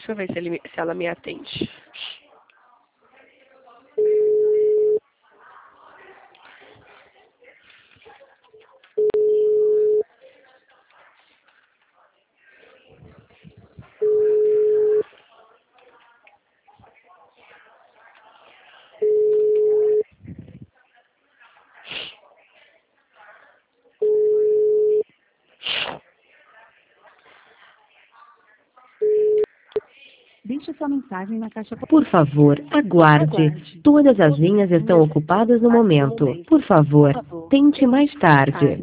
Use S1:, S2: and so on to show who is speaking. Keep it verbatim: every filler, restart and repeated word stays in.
S1: Deixa eu ver se, ele, me- se ela me atende.
S2: Deixe sua mensagem na caixa.
S3: Por favor, aguarde. Todas as linhas estão ocupadas no momento. Por favor, tente mais tarde.